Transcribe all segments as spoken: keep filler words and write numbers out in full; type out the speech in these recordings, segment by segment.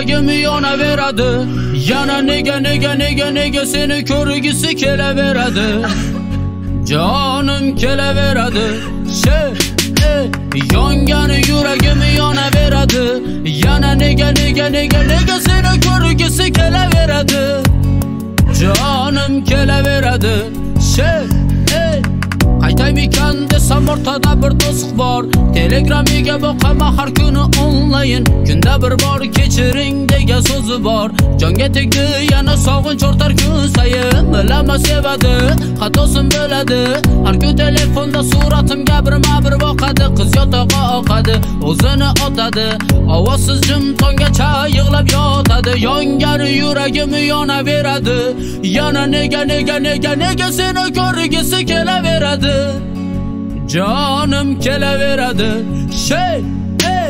yuragim yonaveradi. Yana nega nega nega nega seni ko'rgisi kelaveradi. Jonim kelaveradi. She yongan yuragim yonaveradi. Yana nega nega nega nega seni ko'rgisi kelaveradi. Jonim kelaveradi. She qaytaymikan desam o'rtada bir to'siq bor. Telegramiga boqaman har kuni onlayn. Kunda bir bor kechiring degan so'zi bor. Jonga tegdi yana sog'inch ortar kun sayin. Bilama sevadi, xatosim bo'ladi. Har kun telefonda suratimga birma-bir boqadi. Qiz yotoqqa oqadi, o'zini otadi. Ovozsiz jim tongacha yig'lab yotadi. Yongan yuragim yonaveradi. Yana nega nega nega nega seni ko'rgisi kelaveradi. Jonim kelaveradi. Şey hey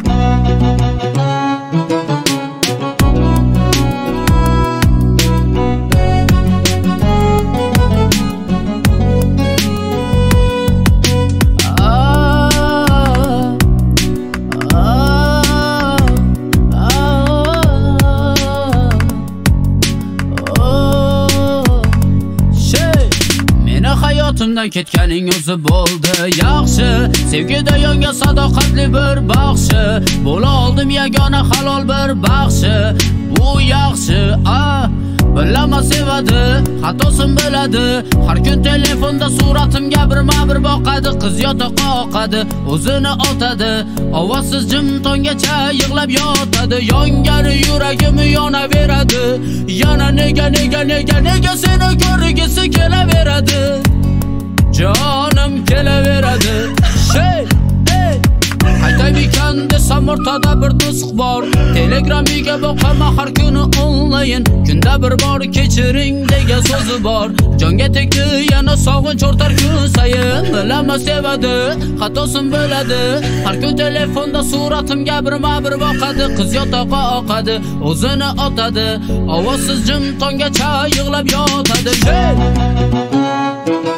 hayotimdan ketganing o'zi bo'ldi yaxshi. Sevgida yongan sadoqatli bir baxshi. Bo'la oldim yagona halol bir baxshi. Bu yaxshi, ah bilama sevadi, xatosim bo'ladi. Har kun telefonda suratimga birma-bir boqadi. Qiz yotoqqa oqadi, o'zini otadi. Ovozsiz jim tongacha yig'lab yotadi. Yongan yuragim yonaveradi. Yana nega nega nega nega seni ko'rgisi kelaveradi. Jonim kelaveradi. Şey qaytaymikan desam o'rtada bir to'siq bor. Telegramiga boqaman har kuni onlayn. Kunda bir bor kechiring degan so'zi bor. Jonga tegdi yana sog'inch ortar kun sayin. Bilama sevadi, xatosim bo'ladi. Har kun telefonda suratimga birma-bir boqadi. Qiz yotoqqa oqadi, o'zini otadi. Ovozsiz jim tongacha yig'lab yotadi. Hey